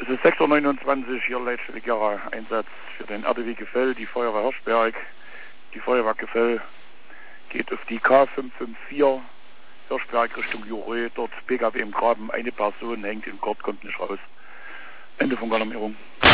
Es ist 6:29 Uhr, hier leitstelliger Einsatz für den RDW Gefell, die Feuerwehr Hirschberg. Die Feuerwehr Gefell geht auf die K554 Hirschberg Richtung Jurö, dort PKW im Graben, eine Person hängt im Kord, kommt nicht raus. Ende von Alarmierung.